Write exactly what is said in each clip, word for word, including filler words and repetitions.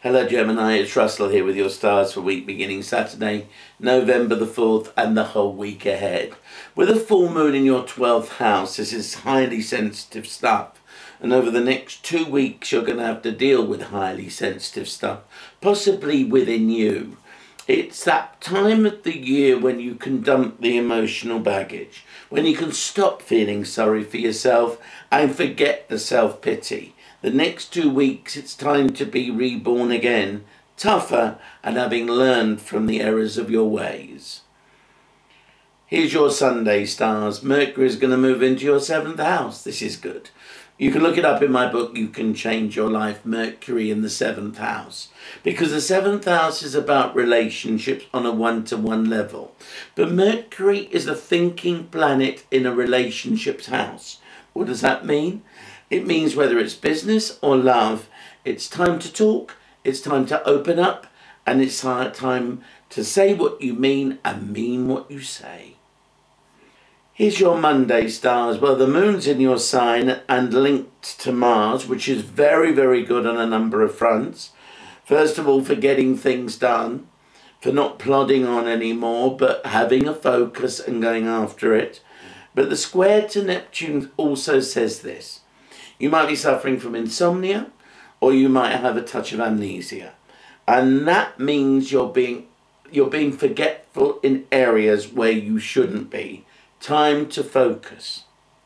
Hello Gemini, it's Russell here with your stars for week beginning Saturday, November the fourth and the whole week ahead. With a full moon in your twelfth house, this is highly sensitive stuff. And over the next two weeks you're going to have to deal with highly sensitive stuff, possibly within you. It's that time of the year when you can dump the emotional baggage, when you can stop feeling sorry for yourself and forget the self-pity. The next two weeks it's time to be reborn again, tougher and having learned from the errors of your ways. Here's your Sunday stars. Mercury is going to move into your seventh house. This is good. You can look it up in my book, You Can Change Your Life, Mercury in the seventh house. Because the seventh house is about relationships on a one-to-one level. But Mercury is a thinking planet in a relationships house. What does that mean? It means whether it's business or love, it's time to talk, it's time to open up, and it's time to say what you mean and mean what you say. Here's your Monday stars. Well, the moon's in your sign and linked to Mars, which is very, very good on a number of fronts. First of all, for getting things done, for not plodding on anymore, but having a focus and going after it. But the square to Neptune also says this. You might be suffering from insomnia, or you might have a touch of amnesia. And that means you're being, you're being forgetful in areas where you shouldn't be. Time to focus.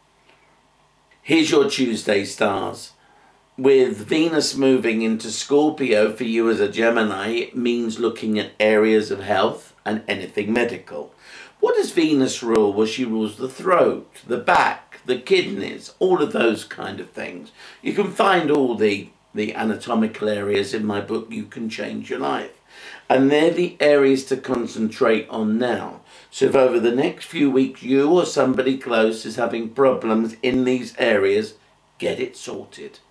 Here's your Tuesday stars. With Venus moving into Scorpio for you as a Gemini, it means looking at areas of health and anything medical. What does Venus rule? Well, she rules the throat, the back, the kidneys, all of those kind of things. You can find all the, the anatomical areas in my book, You Can Change Your Life. And they're the areas to concentrate on now. So if over the next few weeks you or somebody close is having problems in these areas, get it sorted.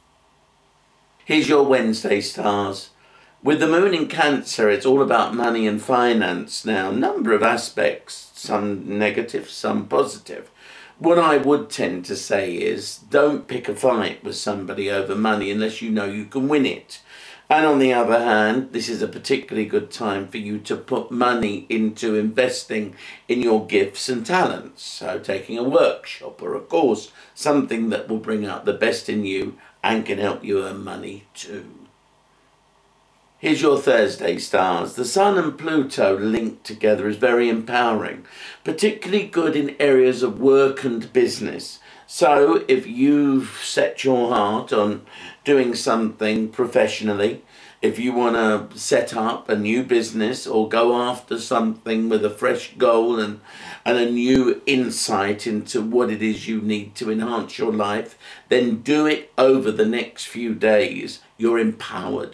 Here's your Wednesday stars. With the moon in Cancer, it's all about money and finance now. Number of aspects, some negative, some positive. What I would tend to say is don't pick a fight with somebody over money unless you know you can win it. And on the other hand, this is a particularly good time for you to put money into investing in your gifts and talents. So taking a workshop or a course, something that will bring out the best in you and can help you earn money too. Here's your Thursday stars. The Sun and Pluto linked together is very empowering, particularly good in areas of work and business. So if you've set your heart on doing something professionally, if you want to set up a new business or go after something with a fresh goal and, and a new insight into what it is you need to enhance your life, then do it over the next few days. You're empowered.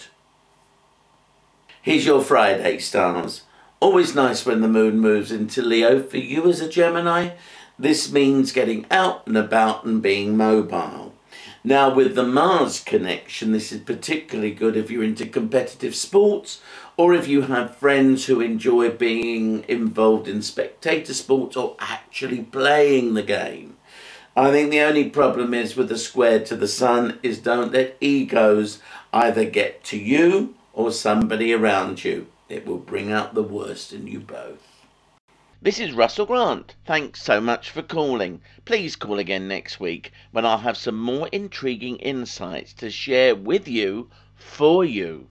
Here's your Friday stars. Always nice when the moon moves into Leo. For you as a Gemini, this means getting out and about and being mobile. Now with the Mars connection, this is particularly good if you're into competitive sports or if you have friends who enjoy being involved in spectator sports or actually playing the game. I think the only problem is with the square to the Sun is don't let egos either get to you or somebody around you. It will bring out the worst in you both. This is Russell Grant. Thanks so much for calling. Please call again next week when I'll have some more intriguing insights to share with you, for you.